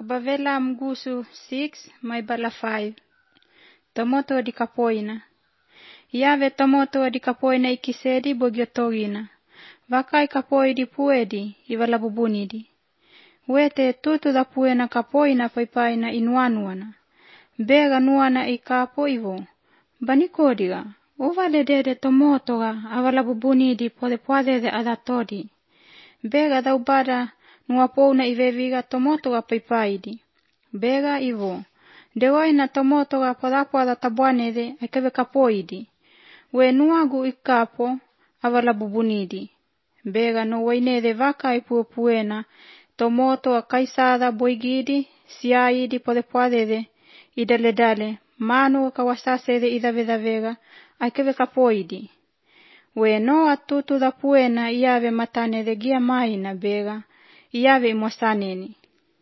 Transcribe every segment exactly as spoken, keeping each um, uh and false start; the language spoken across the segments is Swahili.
Akabavela mgusu six maibala five. Tomoto di kapoina. Iave tomoto di kapoina ikisedi bogiotogina. Vakai kapoi di puedi ivala bubunidi. Wete tutu da puena kapoina paipaina inuanuana. Bega nuana ikapo ivo. Banikodiga. Uvale dede tomotoga avala bubunidi pode puadede adatodi. Bega daubada nuapona iveviga tomotoga paipaidi. Bega ivo. Dewaina tomotoga podapuada tabuanede aikeve kapoidi. We nuagu ikapo avala bubunidi. Bega no wainede vaka ipuepuena tomotoga kaisada boigidi siaidi podepuadede idaledale manu kawasasede idavedavega aikeve kapoidi. We no atutu da puena iave matanede gia maina bega iave imosaneni.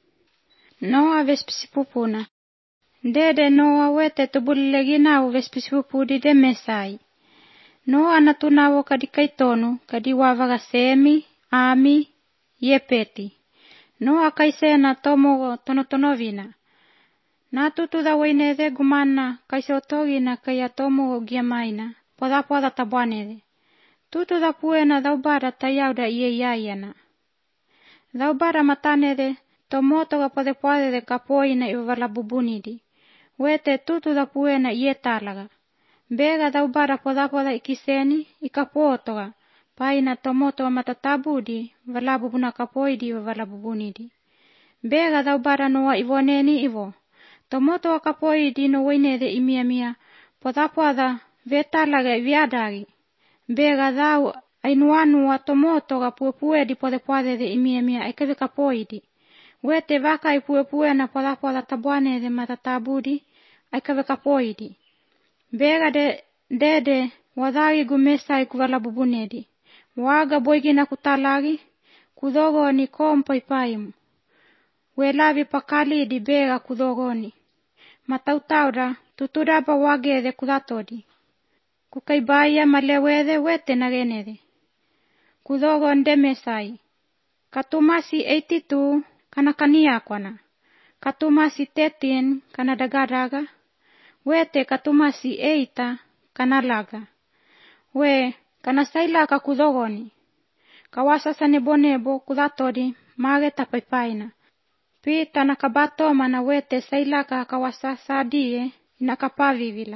Noa vespisipupuna. Dede noa wete tubulileginawu vespisipupudi de mesai. Noa natunawo kadikaitonu kadiwavaga semi, ami, yepeti. Noa kaisena tomo tonotonovina. Natutu da wainede gumana kaisotogina kaya tomo giamaina. Poda poda tabuanede. Tutu da puena daubara tayauda iye yayana. Daubara matanede tomotoga pode puadede kapoina iwavala bubunidi. Wete tutu da puena iye talaga. Bega daubara poda poda ikiseni ikapotoga. Paina tomotoga matatabudi vala bubuna kapoidi iwavala bubunidi. Bega daubara noa ivoneni ivo. Tomotoga kapoidi no wainede imia mia poda poda vetalaga viadagi. Bega dau ainuanua tomotoga puepuedi pode puadede imia mia aikeve kapoidi. Wete vaka ipuepuena poda poda tabuanede matatabudi aikeve kapoidi. Bega de dede wadagi gumesa ikuvala bubunedi. Waga boigina kutalagi kudogoni kompaipaim. Welavi pakali di bega kudogoni. Matautauda tutudaba wagede kudatodi. Kukaibaya malewede wete nagenede. Kudogon demesai. Katumasi eighty-two kana kaniakwana. Katumasi thirteen kana dagadaga. Wete katumasi eita kana laga. We kana sailaka kudogoni. Kawasasa nebo nebo kudatodi mage tapaipaina. Pita nakabato mana wete sailaka kawasasa die inakapavivila.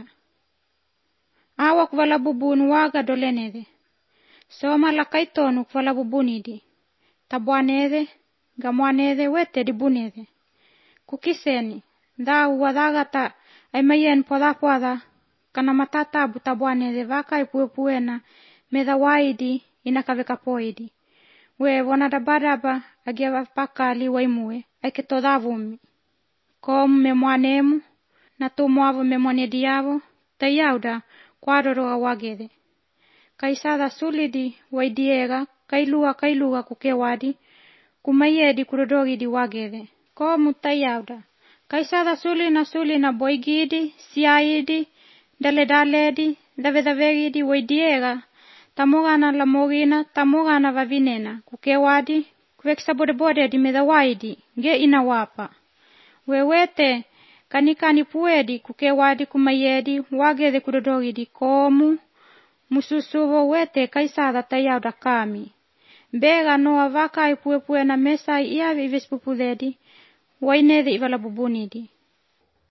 Awa kuvala bubunu waga dolenede. Soma lakaitonu kuvala bubunidi. Tabuanede, gamuanede wete dibunede. Kukiseni, dau wadagata aimayen poda poda kana matatabu tabuanede vaka ipuepuena meda waidi inakaveka poidi. We wanadabadaba agiava pakali waimue aike todavumi. Kom memuanemu, natumuavu memuanediavo, tayauda kwadoroga wagede. Kaisada sulidi waidiega, kailua kailua kukewadi, kumayedi kurodogi wagede. Komu tayauda. Kaisada sulina sulina boigidi, siaidi, daledaledi, davedavegidi waidiega, tamugana lamogina, tamugana vavinena, kukewadi, kuveksa bode bode di medawaidi, ge inawapa. Wewete, kanikani puedi kukewadi kumayedi, wagede kurodogidi komu, mususuvo wete kaisada tayauda kami. Bega noa vaka ipuepue na mesai ia vives pupudedi, wainede ivala bubunidi.